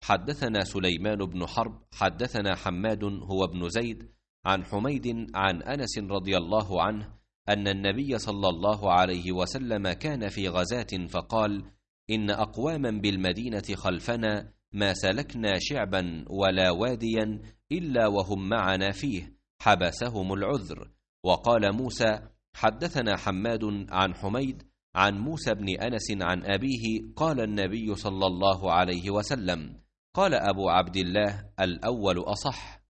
حدثنا سليمان بن حرب حدثنا حماد هو ابن زيد عن حميد عن أنس رضي الله عنه أن النبي صلى الله عليه وسلم كان في غزاة فقال: إن أقواما بالمدينة خلفنا ما سلكنا شعبا ولا واديا إلا وهم معنا فيه، حبسهم العذر. وقال موسى: حدثنا حماد عن حميد عن موسى بن أنس عن أبيه قال النبي صلى الله عليه وسلم: قال أبو عبد الله: الأول أصح.